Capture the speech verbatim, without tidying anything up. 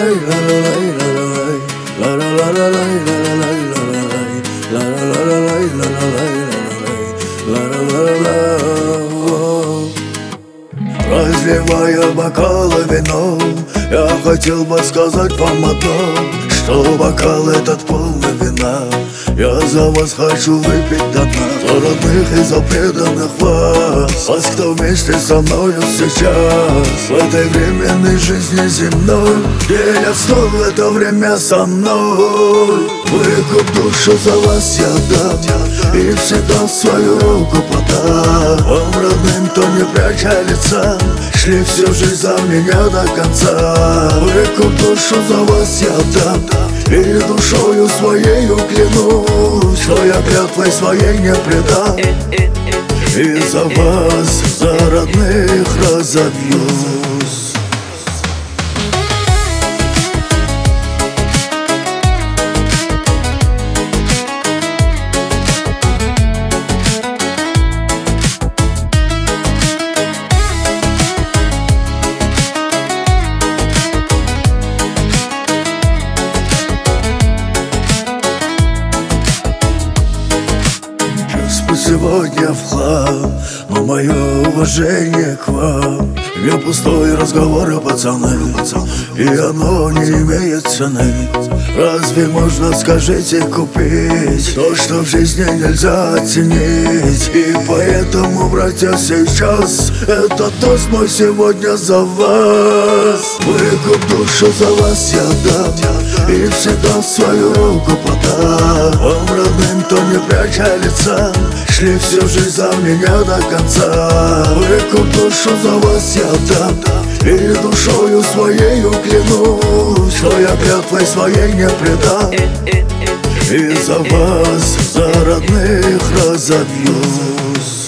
Разливая бокалы вино, я хотел бы сказать вам одно, что бокал этот полный вина. Я за вас хочу выпить до дна, за родных и за преданных вас, вас, кто вместе со мною сейчас в этой временной жизни земной делят стол в это время со мной. Выкуп душу за вас я дам и всегда свою руку подам. Вам, родным, кто не пряча лица, шли всю жизнь за меня до конца. Выкуп душу за вас я дам и душою своею клянусь, что я клятвой своей не предам. И за вас, за родных разобьюсь. Сегодня в хлам, но мое уважение к вам не пустой разговор, пацаны, и оно не имеет цены. Разве можно, скажите, купить то, что в жизни нельзя оценить? И поэтому, братья, сейчас этот тост мой сегодня за вас. Выкуп душу за вас я дам и всегда свою руку подам. Вам, родным, кто не пряча лица, шли всю жизнь за меня до конца. Выкуп душу за вас я дам и душою своею клянусь, что я клятвой своей не предам. И за вас, за родных разобьюсь.